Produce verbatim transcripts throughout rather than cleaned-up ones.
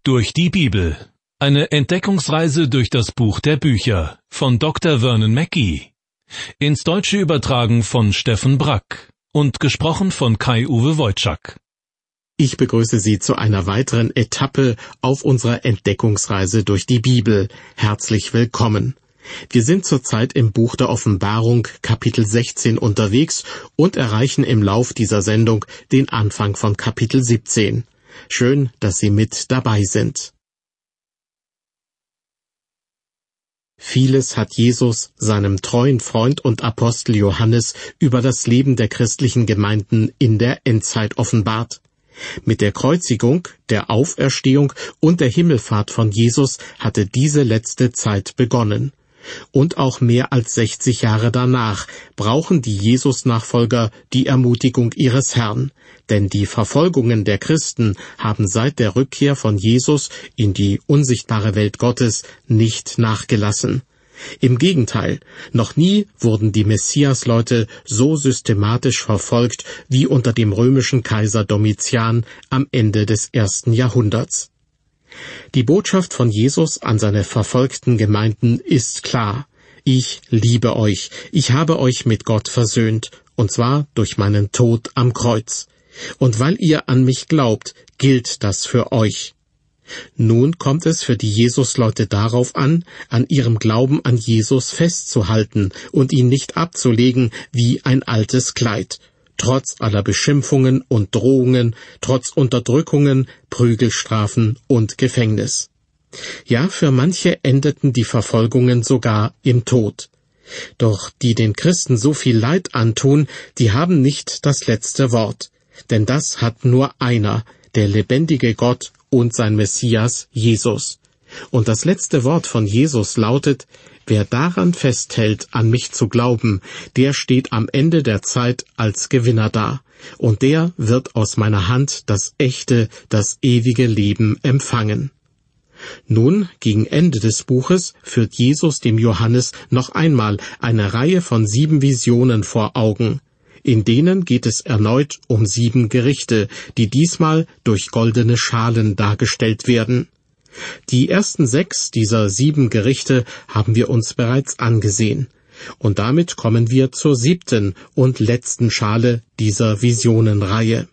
Durch die Bibel. Eine Entdeckungsreise durch das Buch der Bücher von Doktor Vernon Mackey. Ins Deutsche übertragen von Steffen Brack und gesprochen von Kai-Uwe Wojczak. Ich begrüße Sie zu einer weiteren Etappe auf unserer Entdeckungsreise durch die Bibel. Herzlich willkommen. Wir sind zurzeit im Buch der Offenbarung, Kapitel sechzehn, unterwegs und erreichen im Lauf dieser Sendung den Anfang von Kapitel siebzehn. Schön, dass Sie mit dabei sind. Vieles hat Jesus seinem treuen Freund und Apostel Johannes über das Leben der christlichen Gemeinden in der Endzeit offenbart. Mit der Kreuzigung, der Auferstehung und der Himmelfahrt von Jesus hatte diese letzte Zeit begonnen. Und auch mehr als sechzig Jahre danach brauchen die Jesus-Nachfolger die Ermutigung ihres Herrn, denn die Verfolgungen der Christen haben seit der Rückkehr von Jesus in die unsichtbare Welt Gottes nicht nachgelassen. Im Gegenteil, noch nie wurden die Messiasleute so systematisch verfolgt wie unter dem römischen Kaiser Domitian am Ende des ersten Jahrhunderts. Die Botschaft von Jesus an seine verfolgten Gemeinden ist klar. Ich liebe euch, ich habe euch mit Gott versöhnt, und zwar durch meinen Tod am Kreuz. Und weil ihr an mich glaubt, gilt das für euch. Nun kommt es für die Jesusleute darauf an, an ihrem Glauben an Jesus festzuhalten und ihn nicht abzulegen wie ein altes Kleid. Trotz aller Beschimpfungen und Drohungen, trotz Unterdrückungen, Prügelstrafen und Gefängnis. Ja, für manche endeten die Verfolgungen sogar im Tod. Doch die den Christen so viel Leid antun, die haben nicht das letzte Wort. Denn das hat nur einer, der lebendige Gott und sein Messias Jesus. Und das letzte Wort von Jesus lautet: Wer daran festhält, an mich zu glauben, der steht am Ende der Zeit als Gewinner da, und der wird aus meiner Hand das echte, das ewige Leben empfangen. Nun, gegen Ende des Buches, führt Jesus dem Johannes noch einmal eine Reihe von sieben Visionen vor Augen. In denen geht es erneut um sieben Gerichte, die diesmal durch goldene Schalen dargestellt werden. Die ersten sechs dieser sieben Gerichte haben wir uns bereits angesehen. Und damit kommen wir zur siebten und letzten Schale dieser Visionenreihe.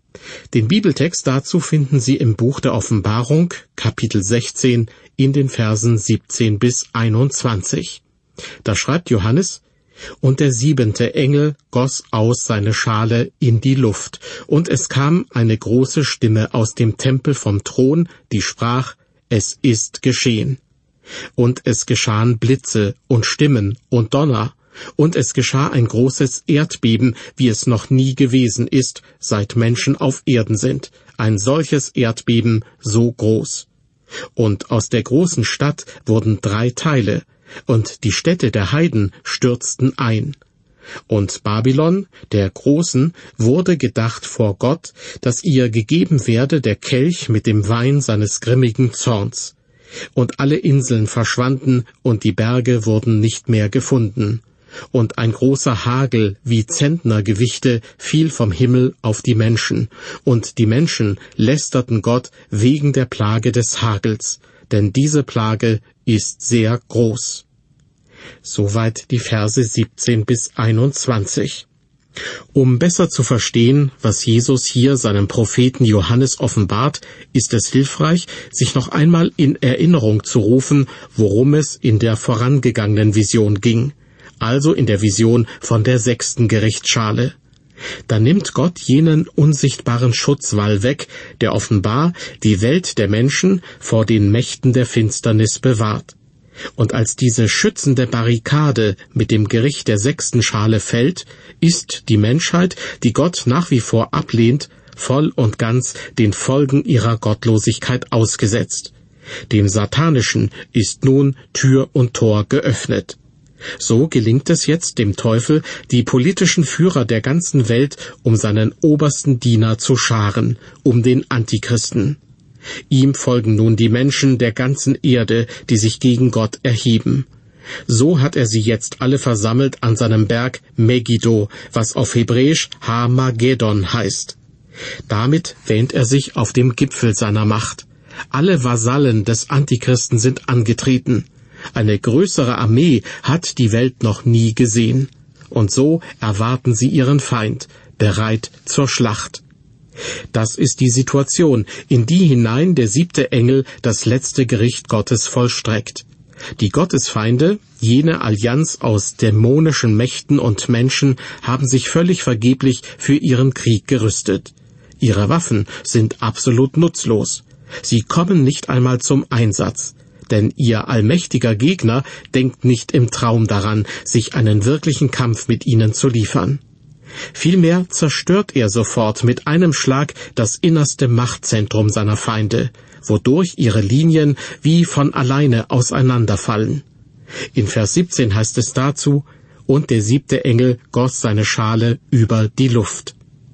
Den Bibeltext dazu finden Sie im Buch der Offenbarung, Kapitel sechzehn, in den Versen siebzehn bis einundzwanzig. Da schreibt Johannes: Und der siebente Engel goss aus seine Schale in die Luft, und es kam eine große Stimme aus dem Tempel vom Thron, die sprach: Es ist geschehen. Und es geschahen Blitze und Stimmen und Donner, und es geschah ein großes Erdbeben, wie es noch nie gewesen ist, seit Menschen auf Erden sind, ein solches Erdbeben so groß. Und aus der großen Stadt wurden drei Teile, und die Städte der Heiden stürzten ein. Und Babylon, der Großen, wurde gedacht vor Gott, dass ihr gegeben werde der Kelch mit dem Wein seines grimmigen Zorns. Und alle Inseln verschwanden, und die Berge wurden nicht mehr gefunden. Und ein großer Hagel wie Zentnergewichte fiel vom Himmel auf die Menschen, und die Menschen lästerten Gott wegen der Plage des Hagels, denn diese Plage ist sehr groß. Soweit die Verse siebzehn bis einundzwanzig. Um besser zu verstehen, was Jesus hier seinem Propheten Johannes offenbart, ist es hilfreich, sich noch einmal in Erinnerung zu rufen, worum es in der vorangegangenen Vision ging, also in der Vision von der sechsten Gerichtsschale. Da nimmt Gott jenen unsichtbaren Schutzwall weg, der offenbar die Welt der Menschen vor den Mächten der Finsternis bewahrt. Und als diese schützende Barrikade mit dem Gericht der sechsten Schale fällt, ist die Menschheit, die Gott nach wie vor ablehnt, voll und ganz den Folgen ihrer Gottlosigkeit ausgesetzt. Dem Satanischen ist nun Tür und Tor geöffnet. So gelingt es jetzt dem Teufel, die politischen Führer der ganzen Welt um seinen obersten Diener zu scharen, um den Antichristen. Ihm folgen nun die Menschen der ganzen Erde, die sich gegen Gott erheben. So hat er sie jetzt alle versammelt an seinem Berg Megiddo, was auf Hebräisch Harmageddon heißt. Damit wähnt er sich auf dem Gipfel seiner Macht. Alle Vasallen des Antichristen sind angetreten. Eine größere Armee hat die Welt noch nie gesehen. Und so erwarten sie ihren Feind, bereit zur Schlacht. Das ist die Situation, in die hinein der siebte Engel das letzte Gericht Gottes vollstreckt. Die Gottesfeinde, jene Allianz aus dämonischen Mächten und Menschen, haben sich völlig vergeblich für ihren Krieg gerüstet. Ihre Waffen sind absolut nutzlos. Sie kommen nicht einmal zum Einsatz, denn ihr allmächtiger Gegner denkt nicht im Traum daran, sich einen wirklichen Kampf mit ihnen zu liefern. Vielmehr zerstört er sofort mit einem Schlag das innerste Machtzentrum seiner Feinde, wodurch ihre Linien wie von alleine auseinanderfallen. In Vers siebzehn heißt es dazu: Und der siebte Engel goss seine Schale über die Luft.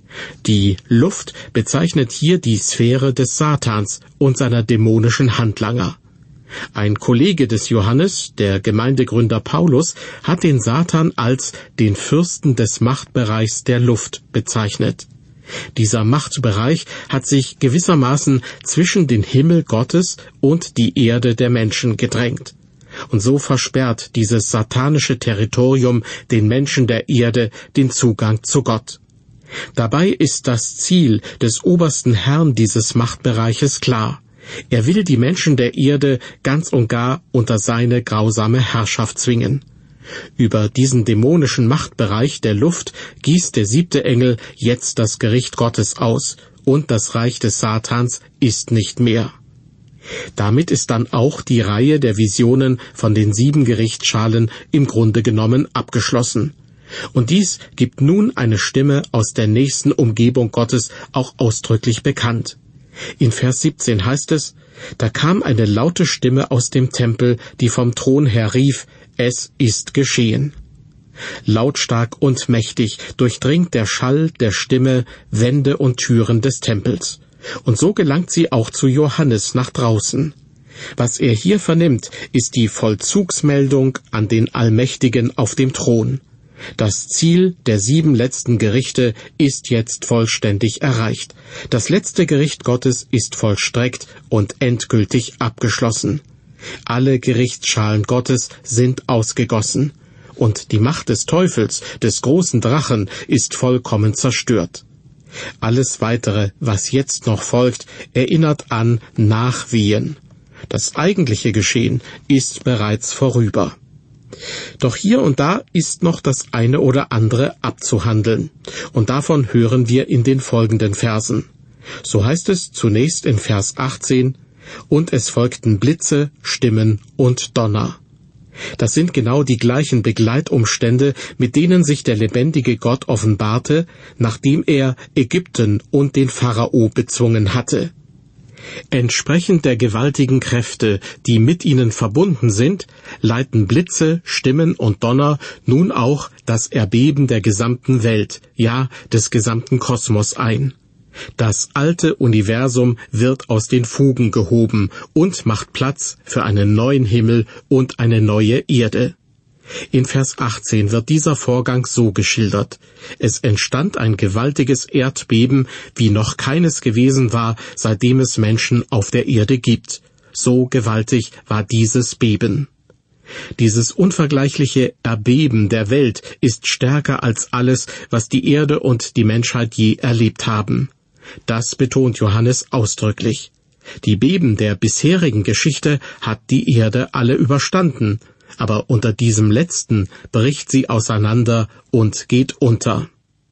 Die Luft bezeichnet hier die Sphäre des Satans und seiner dämonischen Handlanger. Ein Kollege des Johannes, der Gemeindegründer Paulus, hat den Satan als den Fürsten des Machtbereichs der Luft bezeichnet. Dieser Machtbereich hat sich gewissermaßen zwischen den Himmel Gottes und die Erde der Menschen gedrängt. Und so versperrt dieses satanische Territorium den Menschen der Erde den Zugang zu Gott. Dabei ist das Ziel des obersten Herrn dieses Machtbereiches klar. Er will die Menschen der Erde ganz und gar unter seine grausame Herrschaft zwingen. Über diesen dämonischen Machtbereich der Luft gießt der siebte Engel jetzt das Gericht Gottes aus, und das Reich des Satans ist nicht mehr. Damit ist dann auch die Reihe der Visionen von den sieben Gerichtsschalen im Grunde genommen abgeschlossen. Und dies gibt nun eine Stimme aus der nächsten Umgebung Gottes auch ausdrücklich bekannt. In Vers siebzehn heißt es: Da kam eine laute Stimme aus dem Tempel, die vom Thron her rief: Es ist geschehen. Lautstark und mächtig durchdringt der Schall der Stimme Wände und Türen des Tempels. Und so gelangt sie auch zu Johannes nach draußen. Was er hier vernimmt, ist die Vollzugsmeldung an den Allmächtigen auf dem Thron. Das Ziel der sieben letzten Gerichte ist jetzt vollständig erreicht. Das letzte Gericht Gottes ist vollstreckt und endgültig abgeschlossen. Alle Gerichtsschalen Gottes sind ausgegossen. Und die Macht des Teufels, des großen Drachen, ist vollkommen zerstört. Alles Weitere, was jetzt noch folgt, erinnert an Nachwehen. Das eigentliche Geschehen ist bereits vorüber. Doch hier und da ist noch das eine oder andere abzuhandeln. Und davon hören wir in den folgenden Versen. So heißt es zunächst in Vers achtzehn: Und es folgten Blitze, Stimmen und Donner. Das sind genau die gleichen Begleitumstände, mit denen sich der lebendige Gott offenbarte, nachdem er Ägypten und den Pharao bezwungen hatte. Entsprechend der gewaltigen Kräfte, die mit ihnen verbunden sind, leiten Blitze, Stimmen und Donner nun auch das Erbeben der gesamten Welt, ja, des gesamten Kosmos ein. Das alte Universum wird aus den Fugen gehoben und macht Platz für einen neuen Himmel und eine neue Erde. In Vers achtzehn wird dieser Vorgang so geschildert: Es entstand ein gewaltiges Erdbeben, wie noch keines gewesen war, seitdem es Menschen auf der Erde gibt. So gewaltig war dieses Beben. Dieses unvergleichliche Erbeben der Welt ist stärker als alles, was die Erde und die Menschheit je erlebt haben. Das betont Johannes ausdrücklich. Die Beben der bisherigen Geschichte hat die Erde alle überstanden, aber unter diesem letzten bricht sie auseinander und geht unter.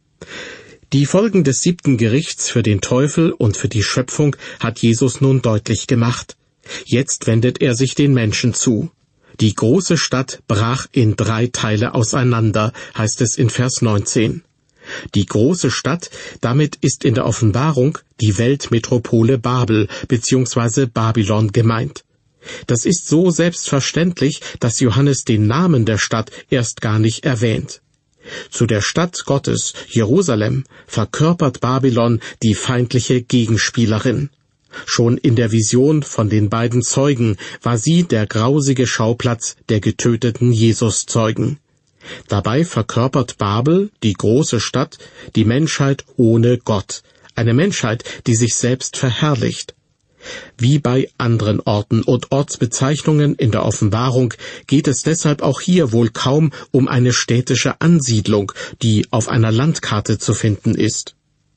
Die Folgen des siebten Gerichts für den Teufel und für die Schöpfung hat Jesus nun deutlich gemacht. Jetzt wendet er sich den Menschen zu. Die große Stadt brach in drei Teile auseinander, heißt es in Vers neunzehn. Die große Stadt, damit ist in der Offenbarung die Weltmetropole Babel bzw. Babylon gemeint. Das ist so selbstverständlich, dass Johannes den Namen der Stadt erst gar nicht erwähnt. Zu der Stadt Gottes, Jerusalem, verkörpert Babylon die feindliche Gegenspielerin. Schon in der Vision von den beiden Zeugen war sie der grausige Schauplatz der getöteten Jesus-Zeugen. Dabei verkörpert Babel, die große Stadt, die Menschheit ohne Gott, eine Menschheit, die sich selbst verherrlicht. Wie bei anderen Orten und Ortsbezeichnungen in der Offenbarung geht es deshalb auch hier wohl kaum um eine städtische Ansiedlung, die auf einer Landkarte zu finden ist.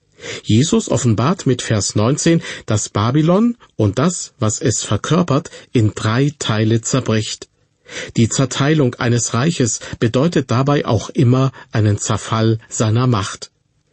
Jesus offenbart mit Vers neunzehn, dass Babylon und das, was es verkörpert, in drei Teile zerbricht. Die Zerteilung eines Reiches bedeutet dabei auch immer einen Zerfall seiner Macht.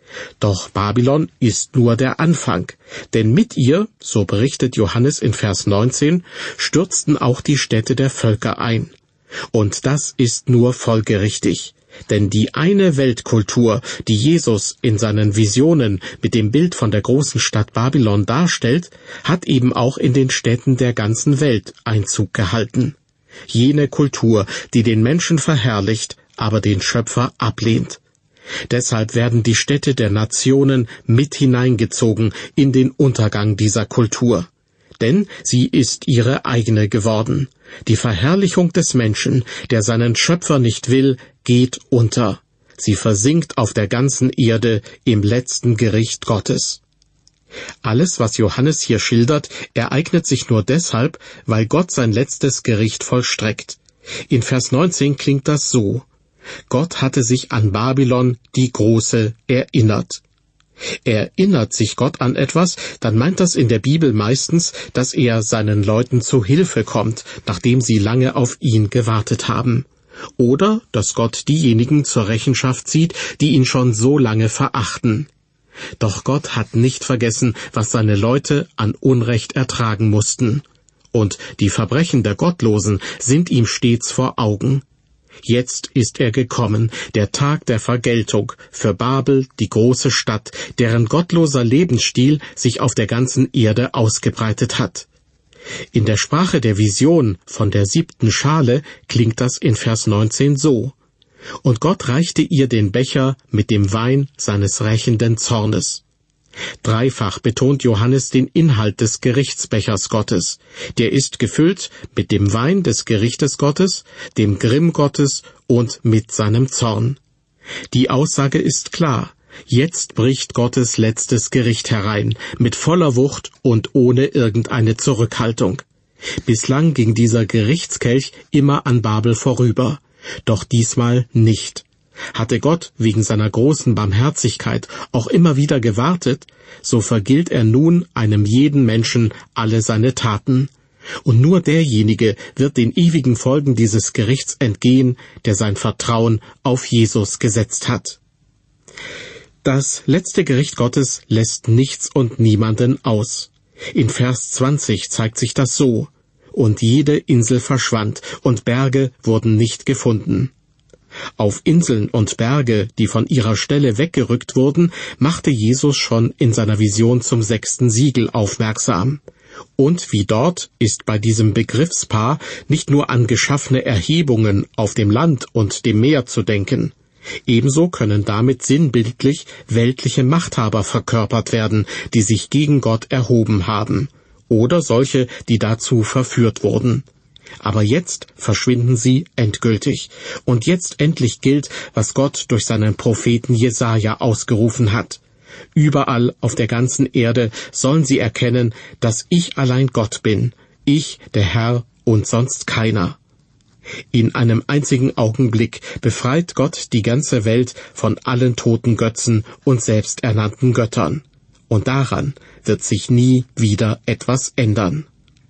Doch Babylon ist nur der Anfang, denn mit ihr, so berichtet Johannes in Vers neunzehn, stürzten auch die Städte der Völker ein. Und das ist nur folgerichtig, denn die eine Weltkultur, die Jesus in seinen Visionen mit dem Bild von der großen Stadt Babylon darstellt, hat eben auch in den Städten der ganzen Welt Einzug gehalten. Jene Kultur, die den Menschen verherrlicht, aber den Schöpfer ablehnt. Deshalb werden die Städte der Nationen mit hineingezogen in den Untergang dieser Kultur. Denn sie ist ihre eigene geworden. Die Verherrlichung des Menschen, der seinen Schöpfer nicht will, geht unter. Sie versinkt auf der ganzen Erde im letzten Gericht Gottes. Alles, was Johannes hier schildert, ereignet sich nur deshalb, weil Gott sein letztes Gericht vollstreckt. In Vers neunzehn klingt das so: Gott hatte sich an Babylon, die Große, erinnert. Erinnert sich Gott an etwas, dann meint das in der Bibel meistens, dass er seinen Leuten zu Hilfe kommt, nachdem sie lange auf ihn gewartet haben. Oder dass Gott diejenigen zur Rechenschaft zieht, die ihn schon so lange verachten. Doch Gott hat nicht vergessen, was seine Leute an Unrecht ertragen mussten. Und die Verbrechen der Gottlosen sind ihm stets vor Augen. Jetzt ist er gekommen, der Tag der Vergeltung, für Babel, die große Stadt, deren gottloser Lebensstil sich auf der ganzen Erde ausgebreitet hat. In der Sprache der Vision von der siebten Schale klingt das in Vers neunzehn so: Und Gott reichte ihr den Becher mit dem Wein seines rächenden Zornes. Dreifach betont Johannes den Inhalt des Gerichtsbechers Gottes. Der ist gefüllt mit dem Wein des Gerichtes Gottes, dem Grimm Gottes und mit seinem Zorn. Die Aussage ist klar: Jetzt bricht Gottes letztes Gericht herein, mit voller Wucht und ohne irgendeine Zurückhaltung. Bislang ging dieser Gerichtskelch immer an Babel vorüber, doch diesmal nicht. Hatte Gott wegen seiner großen Barmherzigkeit auch immer wieder gewartet, so vergilt er nun einem jeden Menschen alle seine Taten. Und nur derjenige wird den ewigen Folgen dieses Gerichts entgehen, der sein Vertrauen auf Jesus gesetzt hat. Das letzte Gericht Gottes lässt nichts und niemanden aus. In Vers zwanzig zeigt sich das so: Und jede Insel verschwand, und Berge wurden nicht gefunden. Auf Inseln und Berge, die von ihrer Stelle weggerückt wurden, machte Jesus schon in seiner Vision zum sechsten Siegel aufmerksam. Und wie dort ist bei diesem Begriffspaar nicht nur an geschaffene Erhebungen auf dem Land und dem Meer zu denken. Ebenso können damit sinnbildlich weltliche Machthaber verkörpert werden, die sich gegen Gott erhoben haben, oder solche, die dazu verführt wurden. Aber jetzt verschwinden sie endgültig. Und jetzt endlich gilt, was Gott durch seinen Propheten Jesaja ausgerufen hat. Überall auf der ganzen Erde sollen sie erkennen, dass ich allein Gott bin, ich, der Herr, und sonst keiner. In einem einzigen Augenblick befreit Gott die ganze Welt von allen toten Götzen und selbsternannten Göttern. Und daran wird sich nie wieder etwas ändern.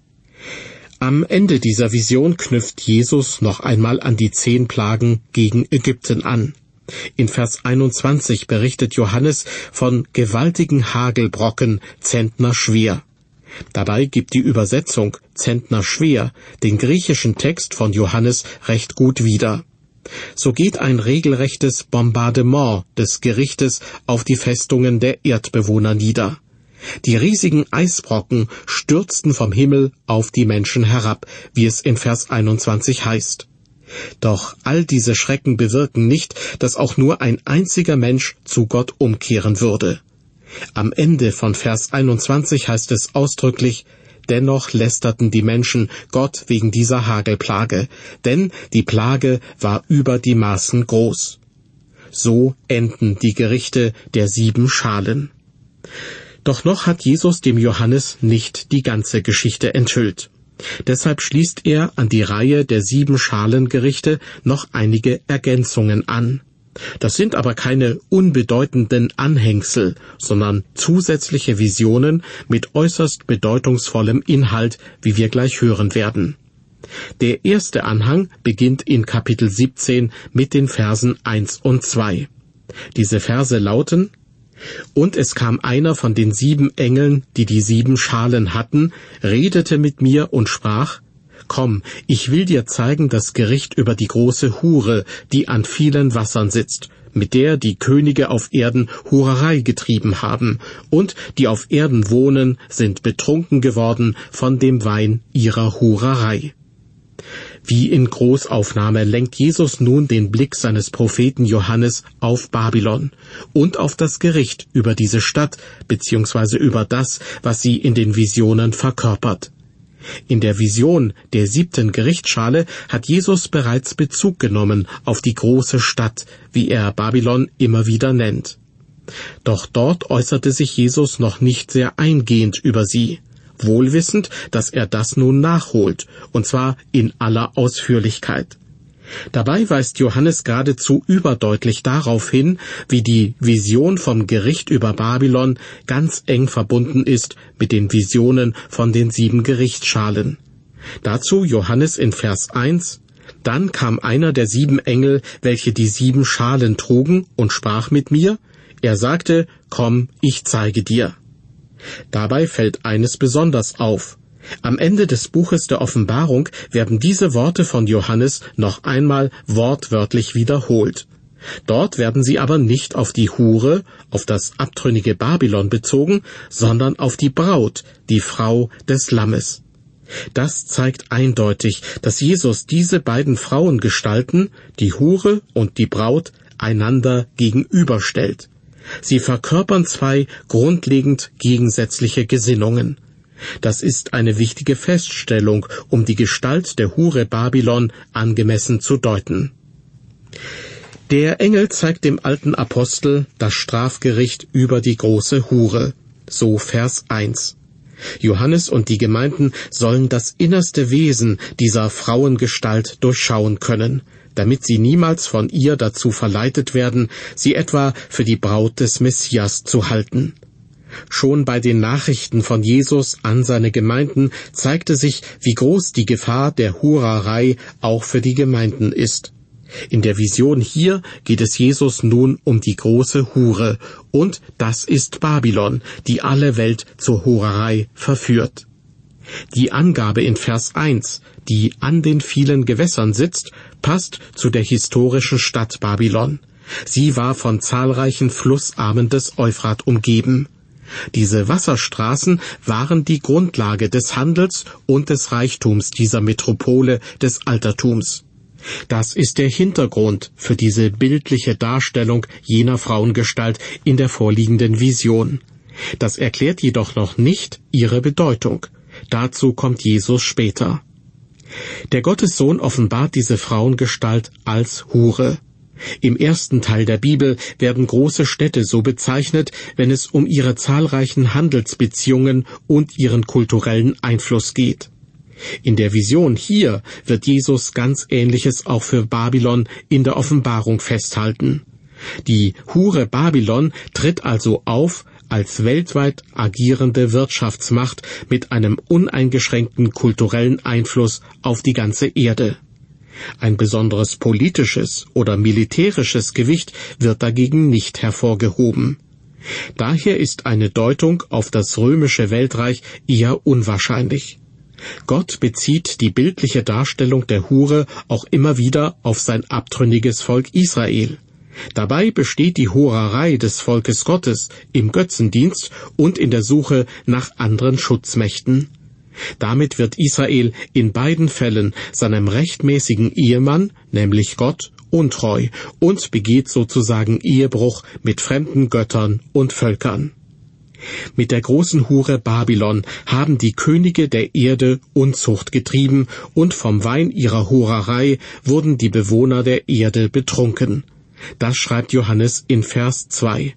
Am Ende dieser Vision knüpft Jesus noch einmal an die zehn Plagen gegen Ägypten an. In Vers einundzwanzig berichtet Johannes von gewaltigen Hagelbrocken, Zentner schwer. Dabei gibt die Übersetzung Zentner schwer den griechischen Text von Johannes recht gut wieder. So geht ein regelrechtes Bombardement des Gerichtes auf die Festungen der Erdbewohner nieder. Die riesigen Eisbrocken stürzten vom Himmel auf die Menschen herab, wie es in Vers einundzwanzig heißt. Doch all diese Schrecken bewirken nicht, dass auch nur ein einziger Mensch zu Gott umkehren würde. Am Ende von Vers einundzwanzig heißt es ausdrücklich: Dennoch lästerten die Menschen Gott wegen dieser Hagelplage, denn die Plage war über die Maßen groß. So enden die Gerichte der sieben Schalen. Doch noch hat Jesus dem Johannes nicht die ganze Geschichte enthüllt. Deshalb schließt er an die Reihe der sieben Schalengerichte noch einige Ergänzungen an. Das sind aber keine unbedeutenden Anhängsel, sondern zusätzliche Visionen mit äußerst bedeutungsvollem Inhalt, wie wir gleich hören werden. Der erste Anhang beginnt in Kapitel siebzehn mit den Versen eins und zwei. Diese Verse lauten: Und es kam einer von den sieben Engeln, die die sieben Schalen hatten, redete mit mir und sprach: Komm, ich will dir zeigen das Gericht über die große Hure, die an vielen Wassern sitzt, mit der die Könige auf Erden Hurerei getrieben haben, und die auf Erden wohnen, sind betrunken geworden von dem Wein ihrer Hurerei. Wie in Großaufnahme lenkt Jesus nun den Blick seines Propheten Johannes auf Babylon und auf das Gericht über diese Stadt bzw. über das, was sie in den Visionen verkörpert. In der Vision der siebten Gerichtsschale hat Jesus bereits Bezug genommen auf die große Stadt, wie er Babylon immer wieder nennt. Doch dort äußerte sich Jesus noch nicht sehr eingehend über sie, wohlwissend, dass er das nun nachholt, und zwar in aller Ausführlichkeit. Dabei weist Johannes geradezu überdeutlich darauf hin, wie die Vision vom Gericht über Babylon ganz eng verbunden ist mit den Visionen von den sieben Gerichtsschalen. Dazu Johannes in Vers eins: Dann kam einer der sieben Engel, welche die sieben Schalen trugen, und sprach mit mir. Er sagte: Komm, ich zeige dir. Dabei fällt eines besonders auf. Am Ende des Buches der Offenbarung werden diese Worte von Johannes noch einmal wortwörtlich wiederholt. Dort werden sie aber nicht auf die Hure, auf das abtrünnige Babylon bezogen, sondern auf die Braut, die Frau des Lammes. Das zeigt eindeutig, dass Jesus diese beiden Frauengestalten, die Hure und die Braut, einander gegenüberstellt. Sie verkörpern zwei grundlegend gegensätzliche Gesinnungen. Das ist eine wichtige Feststellung, um die Gestalt der Hure Babylon angemessen zu deuten. Der Engel zeigt dem alten Apostel das Strafgericht über die große Hure, so Vers eins. Johannes und die Gemeinden sollen das innerste Wesen dieser Frauengestalt durchschauen können, damit sie niemals von ihr dazu verleitet werden, sie etwa für die Braut des Messias zu halten. Schon bei den Nachrichten von Jesus an seine Gemeinden zeigte sich, wie groß die Gefahr der Hurerei auch für die Gemeinden ist. In der Vision hier geht es Jesus nun um die große Hure, und das ist Babylon, die alle Welt zur Hurerei verführt. Die Angabe in Vers eins, die an den vielen Gewässern sitzt, passt zu der historischen Stadt Babylon. Sie war von zahlreichen Flussarmen des Euphrat umgeben. Diese Wasserstraßen waren die Grundlage des Handels und des Reichtums dieser Metropole des Altertums. Das ist der Hintergrund für diese bildliche Darstellung jener Frauengestalt in der vorliegenden Vision. Das erklärt jedoch noch nicht ihre Bedeutung. Dazu kommt Jesus später. Der Gottessohn offenbart diese Frauengestalt als Hure. Im ersten Teil der Bibel werden große Städte so bezeichnet, wenn es um ihre zahlreichen Handelsbeziehungen und ihren kulturellen Einfluss geht. In der Vision hier wird Jesus ganz Ähnliches auch für Babylon in der Offenbarung festhalten. Die Hure Babylon tritt also auf als weltweit agierende Wirtschaftsmacht mit einem uneingeschränkten kulturellen Einfluss auf die ganze Erde. Ein besonderes politisches oder militärisches Gewicht wird dagegen nicht hervorgehoben. Daher ist eine Deutung auf das römische Weltreich eher unwahrscheinlich. Gott bezieht die bildliche Darstellung der Hure auch immer wieder auf sein abtrünniges Volk Israel. Dabei besteht die Hurerei des Volkes Gottes im Götzendienst und in der Suche nach anderen Schutzmächten. Damit wird Israel in beiden Fällen seinem rechtmäßigen Ehemann, nämlich Gott, untreu und begeht sozusagen Ehebruch mit fremden Göttern und Völkern. Mit der großen Hure Babylon haben die Könige der Erde Unzucht getrieben, und vom Wein ihrer Hurerei wurden die Bewohner der Erde betrunken. Das schreibt Johannes in Vers zwei.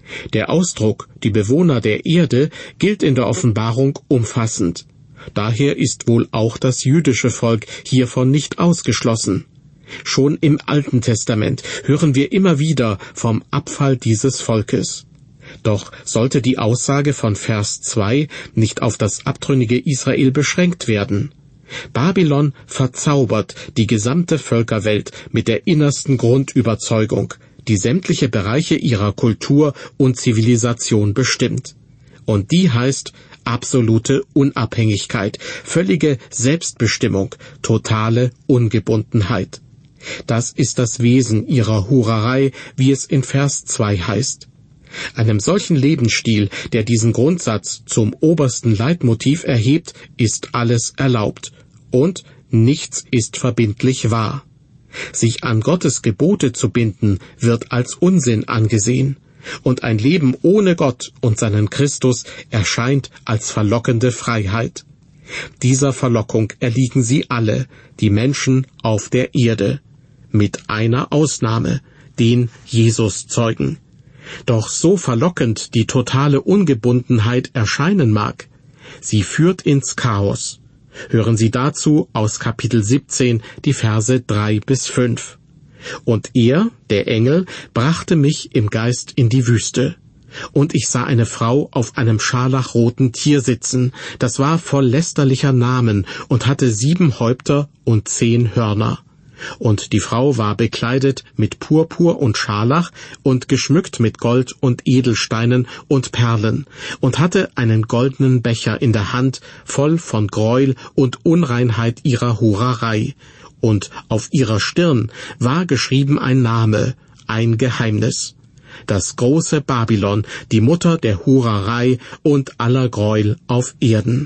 Der Ausdruck »die Bewohner der Erde« gilt in der Offenbarung umfassend. Daher ist wohl auch das jüdische Volk hiervon nicht ausgeschlossen. Schon im Alten Testament hören wir immer wieder vom Abfall dieses Volkes. Doch sollte die Aussage von Vers zwei nicht auf das abtrünnige Israel beschränkt werden. Babylon verzaubert die gesamte Völkerwelt mit der innersten Grundüberzeugung, die sämtliche Bereiche ihrer Kultur und Zivilisation bestimmt. Und die heißt absolute Unabhängigkeit, völlige Selbstbestimmung, totale Ungebundenheit. Das ist das Wesen ihrer Hurerei, wie es in Vers zwei heißt. Einem solchen Lebensstil, der diesen Grundsatz zum obersten Leitmotiv erhebt, ist alles erlaubt. Und nichts ist verbindlich wahr. Sich an Gottes Gebote zu binden, wird als Unsinn angesehen. Und ein Leben ohne Gott und seinen Christus erscheint als verlockende Freiheit. Dieser Verlockung erliegen sie alle, die Menschen auf der Erde. Mit einer Ausnahme, den Jesus-Zeugen. Doch so verlockend die totale Ungebundenheit erscheinen mag, sie führt ins Chaos. Hören Sie dazu aus Kapitel siebzehn die Verse drei bis fünf. Und er, der Engel, brachte mich im Geist in die Wüste. Und ich sah eine Frau auf einem scharlachroten Tier sitzen, das war voll lästerlicher Namen und hatte sieben Häupter und zehn Hörner. Und die Frau war bekleidet mit Purpur und Scharlach und geschmückt mit Gold und Edelsteinen und Perlen und hatte einen goldenen Becher in der Hand, voll von Gräuel und Unreinheit ihrer Hurerei. Und auf ihrer Stirn war geschrieben ein Name, ein Geheimnis. Das große Babylon, die Mutter der Hurerei und aller Gräuel auf Erden.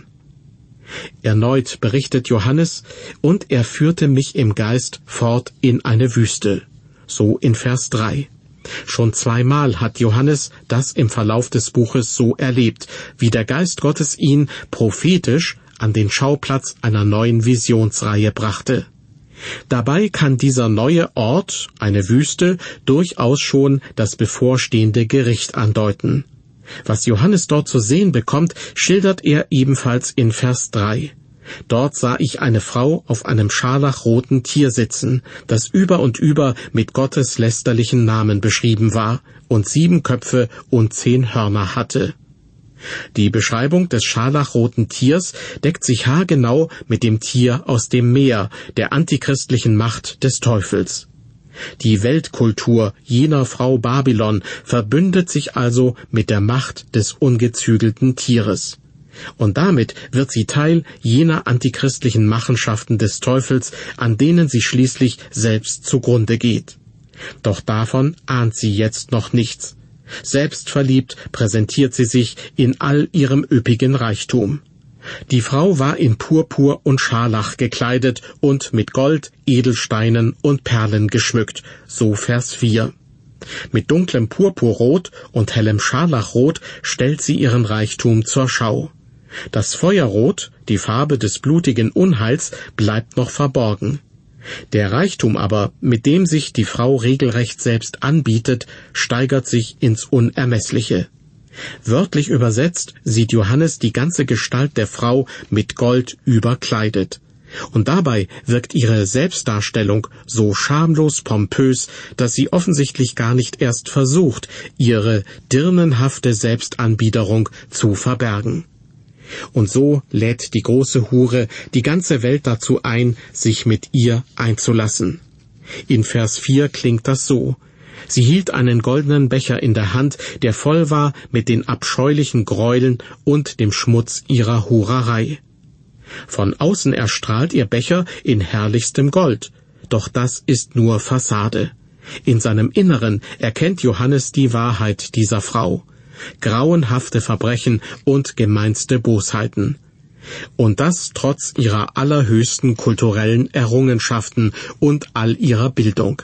Erneut berichtet Johannes, und er führte mich im Geist fort in eine Wüste. So in Vers drei. Schon zweimal hat Johannes das im Verlauf des Buches so erlebt, wie der Geist Gottes ihn prophetisch an den Schauplatz einer neuen Visionsreihe brachte. Dabei kann dieser neue Ort, eine Wüste, durchaus schon das bevorstehende Gericht andeuten. Was Johannes dort zu sehen bekommt, schildert er ebenfalls in Vers drei. Dort sah ich eine Frau auf einem scharlachroten Tier sitzen, das über und über mit Gottes lästerlichen Namen beschrieben war und sieben Köpfe und zehn Hörner hatte. Die Beschreibung des scharlachroten Tiers deckt sich haargenau mit dem Tier aus dem Meer, der antichristlichen Macht des Teufels. Die Weltkultur jener Frau Babylon verbündet sich also mit der Macht des ungezügelten Tieres. Und damit wird sie Teil jener antichristlichen Machenschaften des Teufels, an denen sie schließlich selbst zugrunde geht. Doch davon ahnt sie jetzt noch nichts. Selbstverliebt präsentiert sie sich in all ihrem üppigen Reichtum. Die Frau war in Purpur und Scharlach gekleidet und mit Gold, Edelsteinen und Perlen geschmückt, so Vers vier. Mit dunklem Purpurrot und hellem Scharlachrot stellt sie ihren Reichtum zur Schau. Das Feuerrot, die Farbe des blutigen Unheils, bleibt noch verborgen. Der Reichtum aber, mit dem sich die Frau regelrecht selbst anbietet, steigert sich ins Unermessliche. Wörtlich übersetzt sieht Johannes die ganze Gestalt der Frau mit Gold überkleidet. Und dabei wirkt ihre Selbstdarstellung so schamlos pompös, dass sie offensichtlich gar nicht erst versucht, ihre dirnenhafte Selbstanbiederung zu verbergen. Und so lädt die große Hure die ganze Welt dazu ein, sich mit ihr einzulassen. In Vers vier klingt das so: Sie hielt einen goldenen Becher in der Hand, der voll war mit den abscheulichen Gräueln und dem Schmutz ihrer Hurerei. Von außen erstrahlt ihr Becher in herrlichstem Gold, doch das ist nur Fassade. In seinem Inneren erkennt Johannes die Wahrheit dieser Frau: grauenhafte Verbrechen und gemeinste Bosheiten. Und das trotz ihrer allerhöchsten kulturellen Errungenschaften und all ihrer Bildung.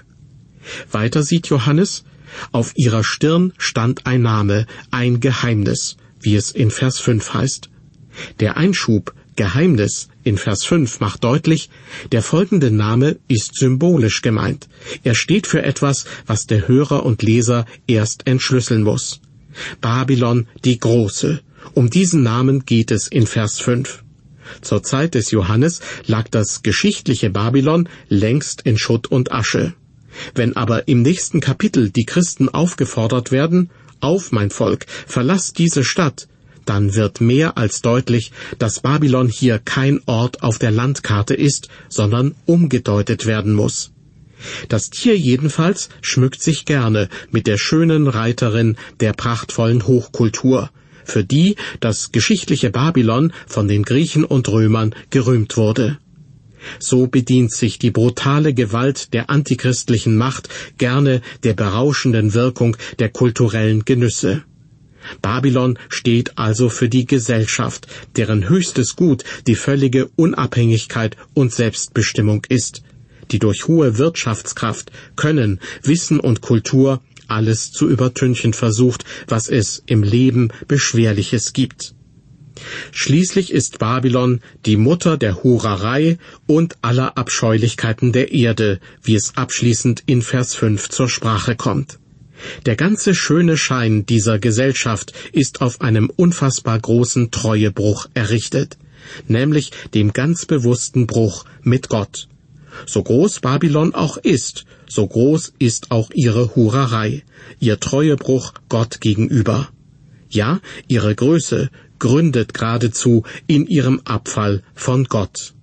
Weiter sieht Johannes, auf ihrer Stirn stand ein Name, ein Geheimnis, wie es in Vers fünf heißt. Der Einschub Geheimnis in Vers fünf macht deutlich, der folgende Name ist symbolisch gemeint. Er steht für etwas, was der Hörer und Leser erst entschlüsseln muss. Babylon die Große. Um diesen Namen geht es in Vers fünf. Zur Zeit des Johannes lag das geschichtliche Babylon längst in Schutt und Asche. Wenn aber im nächsten Kapitel die Christen aufgefordert werden, »Auf, mein Volk, verlasst diese Stadt«, dann wird mehr als deutlich, dass Babylon hier kein Ort auf der Landkarte ist, sondern umgedeutet werden muss. Das Tier jedenfalls schmückt sich gerne mit der schönen Reiterin der prachtvollen Hochkultur, für die das geschichtliche Babylon von den Griechen und Römern gerühmt wurde. So bedient sich die brutale Gewalt der antichristlichen Macht gerne der berauschenden Wirkung der kulturellen Genüsse. Babylon steht also für die Gesellschaft, deren höchstes Gut die völlige Unabhängigkeit und Selbstbestimmung ist, die durch hohe Wirtschaftskraft, Können, Wissen und Kultur alles zu übertünchen versucht, was es im Leben Beschwerliches gibt. Schließlich ist Babylon die Mutter der Hurerei und aller Abscheulichkeiten der Erde, wie es abschließend in Vers fünf zur Sprache kommt. Der ganze schöne Schein dieser Gesellschaft ist auf einem unfassbar großen Treuebruch errichtet, nämlich dem ganz bewussten Bruch mit Gott. So groß Babylon auch ist, so groß ist auch ihre Hurerei, ihr Treuebruch Gott gegenüber. Ja, ihre Größe gründet geradezu in ihrem Abfall von Gott.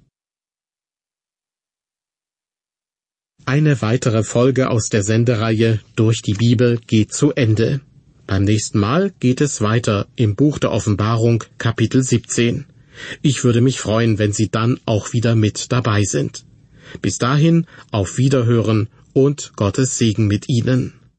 Eine weitere Folge aus der Sendereihe Durch die Bibel geht zu Ende. Beim nächsten Mal geht es weiter im Buch der Offenbarung, Kapitel siebzehn. Ich würde mich freuen, wenn Sie dann auch wieder mit dabei sind. Bis dahin, auf Wiederhören und Gottes Segen mit Ihnen.